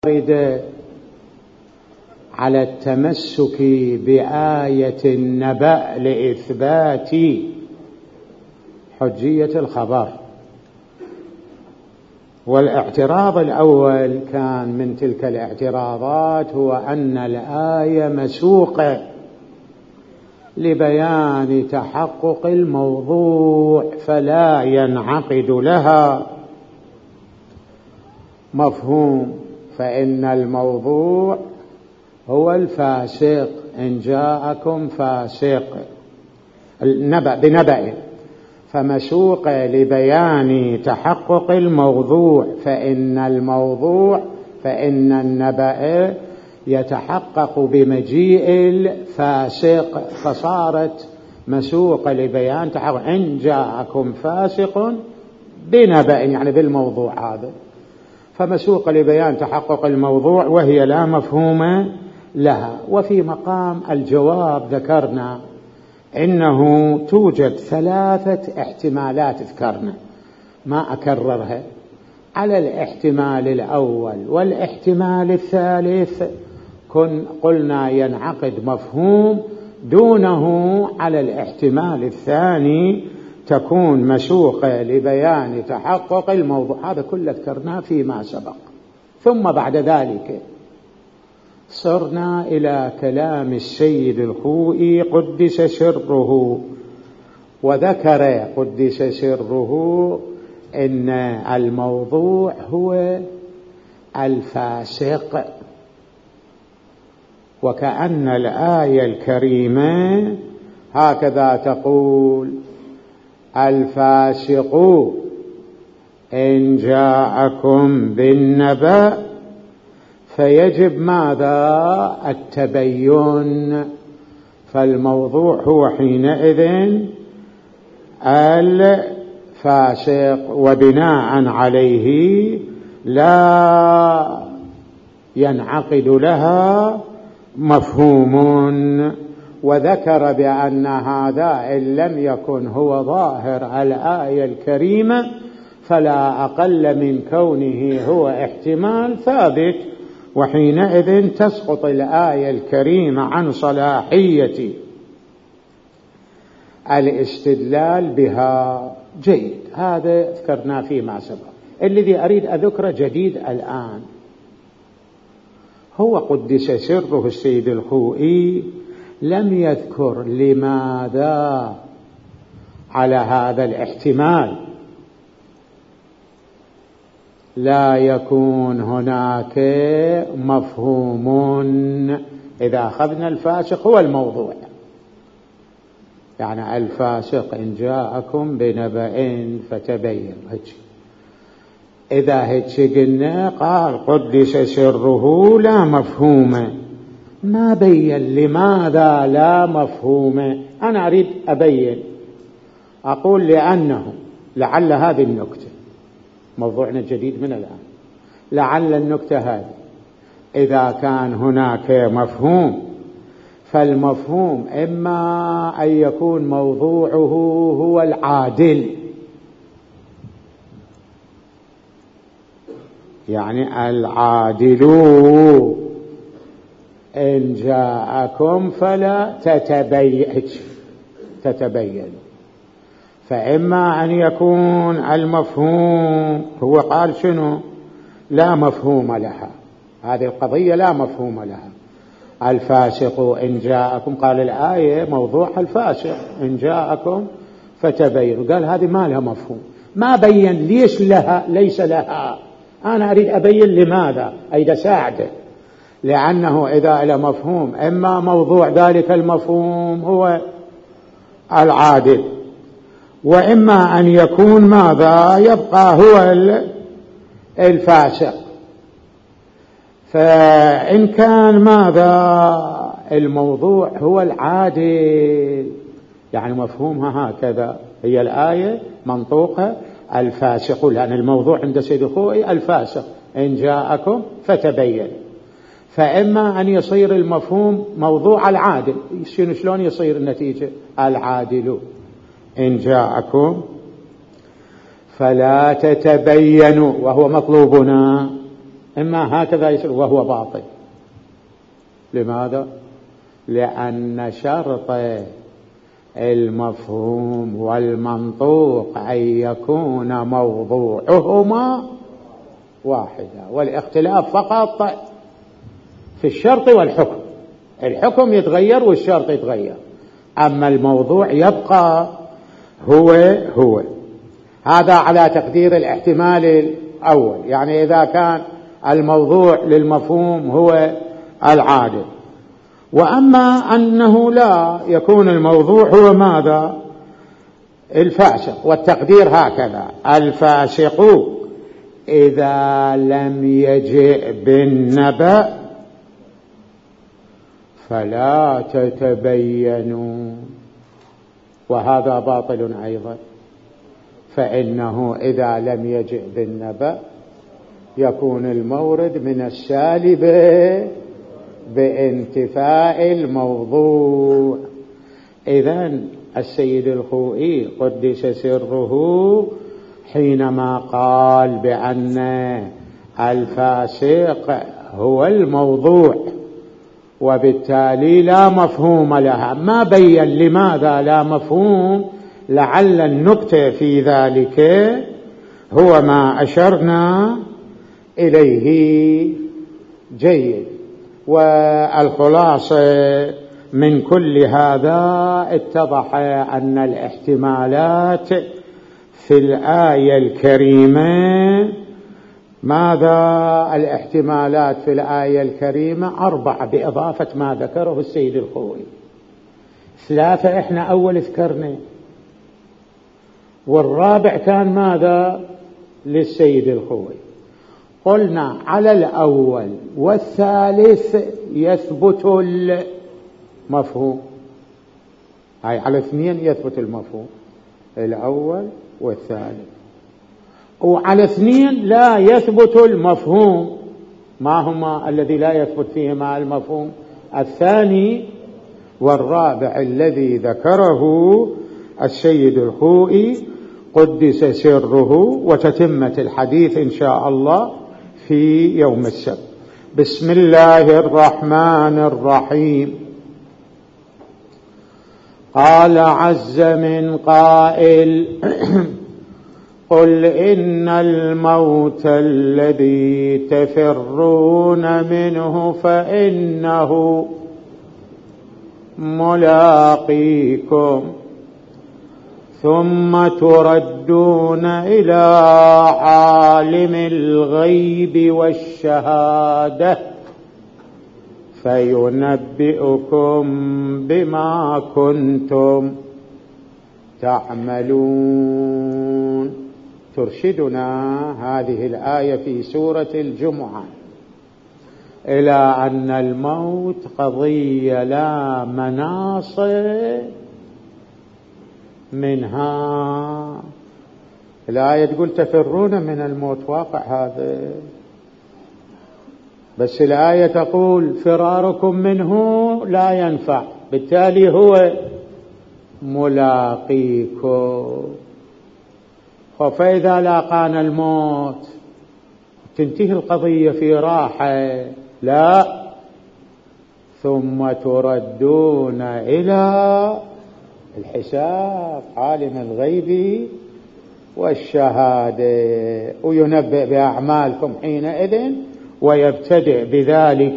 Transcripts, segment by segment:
يرد على التمسك بآية النبأ لإثبات حجية الخبر. والاعتراض الأول كان من تلك الاعتراضات هو أن الآية مسوقة لبيان تحقق الموضوع فلا ينعقد لها مفهوم، فإن الموضوع هو الفاسق. إن جاءكم فاسق النبأ بنبأ، فمسوق لبيان تحقق الموضوع، فإن النبأ يتحقق بمجيء الفاسق، فصارت مسوق لبيان تحقق. إن جاءكم فاسق بنبأ يعني بالموضوع هذا، فمسوق لبيان تحقق الموضوع وهي لا مفهوم لها. وفي مقام الجواب ذكرنا إنه توجد 3 احتمالات ذكرنا ما أكررها. على الاحتمال الأول والاحتمال الثالث قلنا ينعقد مفهوم، دونه على الاحتمال الثاني تكون مسوقة لبيان تحقق الموضوع. هذا كله ذكرناه فيما سبق. ثم بعد ذلك صرنا إلى كلام السيد الخوئي قدس سره، وذكر قدس سره إن الموضوع هو الفاسق، وكأن الآية الكريمة هكذا تقول: الفاسق إن جاءكم بالنبأ، فيجب ماذا؟ التبين. فالموضوع هو حينئذ الفاسق، وبناء عليه لا ينعقد لها مفهوم. وذكر بأن هذا إن لم يكن هو ظاهر الآية الكريمة فلا أقل من كونه هو احتمال ثابت، وحينئذ تسقط الآية الكريمة عن صلاحية الاستدلال بها. جيد، هذا ذكرنا فيما سبق. الذي أريد أذكره جديد الآن هو قدس سره السيد الخوئي لم يذكر لماذا على هذا الاحتمال لا يكون هناك مفهوم إذا أخذنا الفاسق هو الموضوع. يعني الفاسق إن جاءكم بنبأ فتبين، إذا هيك قلنا قال قدس سره لا مفهوم، ما بين لماذا لا مفهوم. أنا أريد أبين، أقول لأنه لعل هذه النكتة موضوعنا الجديد من الآن، لعل النكتة هذه إذا كان هناك مفهوم فالمفهوم إما أن يكون موضوعه هو العادل، يعني العادل إن جاءكم فلا تتبين. فإما أن يكون المفهوم هو قال شنو؟ لا مفهوم لها، هذه القضية لا مفهوم لها. الفاسق إن جاءكم، قال الآية موضوع الفاسق إن جاءكم فتبين، قال هذه ما لها مفهوم، ما بين ليش لها ليس لها. أنا أريد أبين لماذا، أيد أساعده، لأنه إذا له مفهوم إما موضوع ذلك المفهوم هو العادل، وإما أن يكون ماذا؟ يبقى هو الفاسق. فإن كان ماذا؟ الموضوع هو العادل، يعني مفهومها هكذا، هي الآية منطوقة الفاسق، لأن الموضوع عند سيد الخوئي الفاسق إن جاءكم فتبين. فإما أن يصير المفهوم موضوع العادل، شلون يصير النتيجة؟ العادل إن جاءكم فلا تتبينوا، وهو مطلوبنا إما هكذا يصير وهو باطل. لماذا؟ لأن شرط المفهوم والمنطوق أن يكون موضوعهما واحدا، والاختلاف فقط في الشرط والحكم. الحكم يتغير والشرط يتغير، أما الموضوع يبقى هو. هذا على تقدير الاحتمال الأول، يعني إذا كان الموضوع للمفهوم هو العادل. وأما أنه لا يكون الموضوع هو ماذا؟ الفاسق. والتقدير هكذا: الفاسق إذا لم يجئ بالنبأ فلا تتبينوا. وهذا باطل أيضا، فإنه إذا لم يجئ بالنبأ يكون المورد من السالب بانتفاء الموضوع. إذن السيد الخوئي قدس سره حينما قال بأن الفاسق هو الموضوع وبالتالي لا مفهوم لها، ما بين لماذا لا مفهوم. لعل النقطة في ذلك هو ما أشرنا إليه. جيد. والخلاصة من كل هذا اتضح أن الاحتمالات في الآية الكريمة، ماذا الاحتمالات في الآية الكريمة؟ 4 بإضافة ما ذكره السيد الخوئي. 3 إحنا أول ذكرنا، والرابع كان ماذا؟ للسيد الخوئي. قلنا على الأول والثالث يثبت المفهوم، هاي على 2 يثبت المفهوم، الأول والثالث. وعلى 2 لا يثبت المفهوم. ما هما الذي لا يثبت فيهما المفهوم؟ الثاني والرابع الذي ذكره السيد الخوئي قدس سره، وتتمة الحديث إن شاء الله في يوم السبت. بسم الله الرحمن الرحيم. قال عز من قائل: قل إن الموت الذي تفرون منه فإنه ملاقيكم ثم تردون إلى عالم الغيب والشهادة فينبئكم بما كنتم تعملون. ترشدنا هذه الآية في سورة الجمعة إلى أن الموت قضية لا مناص منها. الآية تقول تفرون من الموت، واقع هذا، بس الآية تقول فراركم منه لا ينفع، بالتالي هو ملاقيكم. فإذا لاقانا الموت تنتهي القضية في راحة؟ لا، ثم تردون إلى الحساب، عالم الغيب والشهادة، وينبئ بأعمالكم حينئذ ويبتدئ بذلك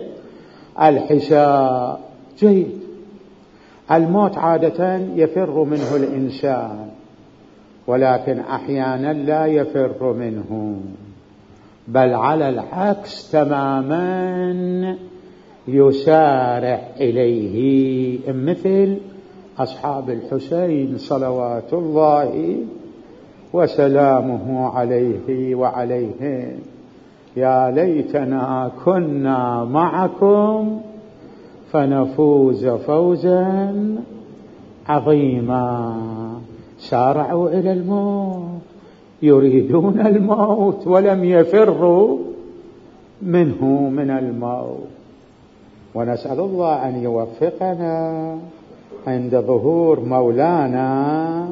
الحساب. جيد. الموت عادة يفر منه الإنسان، ولكن أحيانا لا يفر منه، بل على العكس تماما يسارع إليه، مثل أصحاب الحسين صلوات الله وسلامه عليه وعليهم: يا ليتنا كنا معكم فنفوز فوزا عظيما. سارعوا إلى الموت، يريدون الموت ولم يفروا منه من الموت. ونسأل الله أن يوفقنا عند ظهور مولانا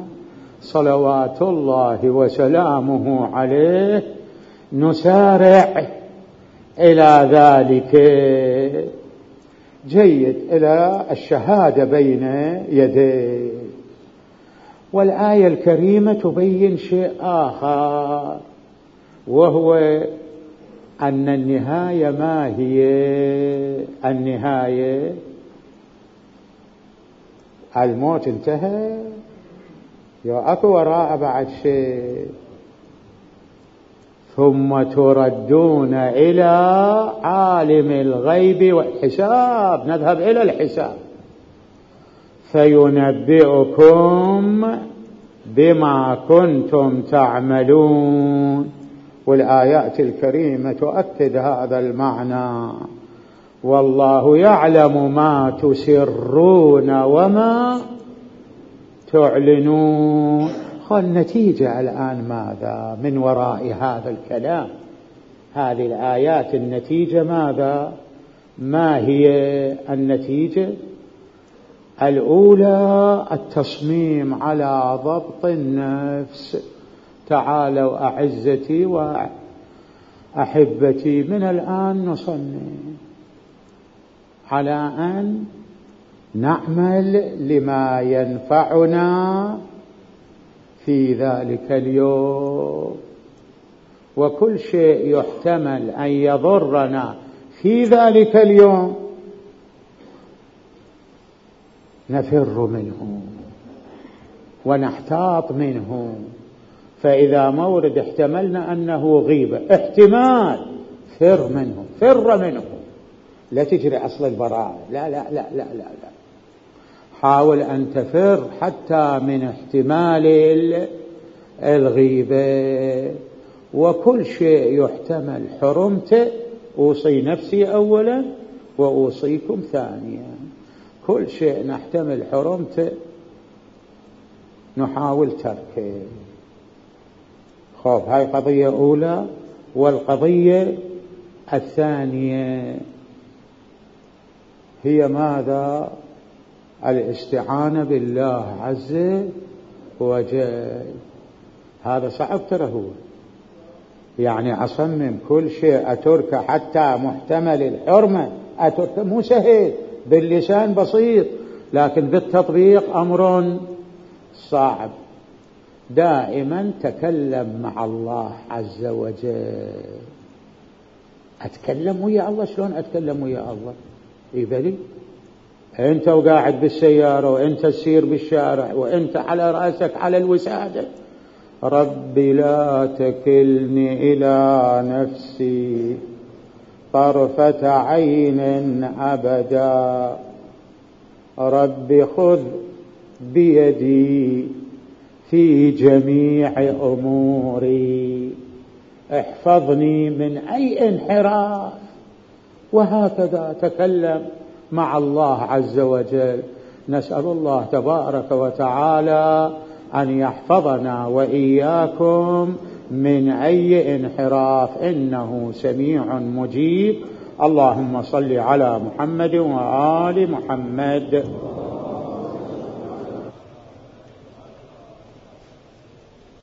صلوات الله وسلامه عليه نسارع إلى ذلك. جيد، إلى الشهادة بين يديه. والآية الكريمة تبين شيء آخر، وهو أن النهاية ما هي؟ النهاية الموت، انتهى، يا أكو وراء بعد شيء. ثم تردون إلى عالم الغيب والحساب، نذهب إلى الحساب، فينبئكم بما كنتم تعملون. والآيات الكريمة تؤكد هذا المعنى. والله يعلم ما تسرون وما تعلنون. النتيجة الآن ماذا من وراء هذا الكلام؟ هذه الآيات النتيجة ماذا؟ ما هي النتيجة؟ الأولى التصميم على ضبط النفس. تعالوا أعزتي وأحبتي، من الآن نصمم على أن نعمل لما ينفعنا في ذلك اليوم، وكل شيء يحتمل أن يضرنا في ذلك اليوم نفر منه ونحتاط منه. فإذا مورد احتملنا أنه غيبة، احتمال، فر منه، فر منه، لا تجري أصل البراءة، لا لا لا لا لا لا، حاول أن تفر حتى من احتمال الغيبة. وكل شيء يحتمل حرمته، أوصي نفسي أولا وأوصيكم ثانيا. كل شيء نحتمل حرمته نحاول تركه. خوف، هاي قضية أولى. والقضية الثانية هي ماذا؟ الاستعانة بالله عز وجل. هذا صعب ترى، هو يعني أصمم كل شيء أتركه حتى محتمل الحرمة، أتركه مو سهل، باللسان بسيط، لكن بالتطبيق أمر صعب. دائما تكلم مع الله عز وجل. أتكلم ويا الله، شلون أتكلم ويا الله؟ بلي أنت وقاعد بالسيارة، وأنت تسير بالشارع، وأنت على رأسك على الوسادة، ربي لا تكلني إلى نفسي طرفة عين أبدا، ربي خذ بيدي في جميع أموري، احفظني من أي انحراف. وهكذا تكلم مع الله عز وجل. نسأل الله تبارك وتعالى أن يحفظنا وإياكم من أي انحراف، إنه سميع مجيب. اللهم صل على محمد وآل محمد.